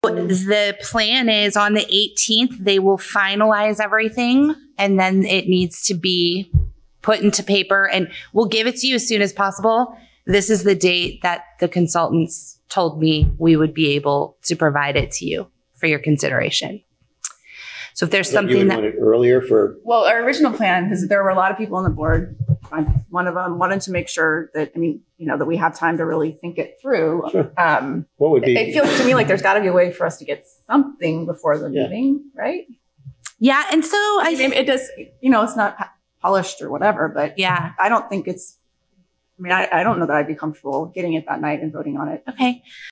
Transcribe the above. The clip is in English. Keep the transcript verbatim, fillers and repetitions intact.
The plan is on the eighteenth, they will finalize everything and then it needs to be put into paper and we'll give it to you as soon as possible. This is the date that the consultants told me we would be able to provide it to you for your consideration. So if there's But you something would that want it earlier for, Well, our original plan, because there were a lot of people on the board, I- one of them wanted to make sure that, I mean, you know, that we have time to really think it through. Sure. Um, what would be? it feels to me like there's got to be a way for us to get something before the Yeah. meeting, right? yeah, and so I I mean, it does, you know, it's not polished or whatever, but yeah, I don't think it's, I mean, I, I don't know that I'd be comfortable getting it that night and voting on it. okay.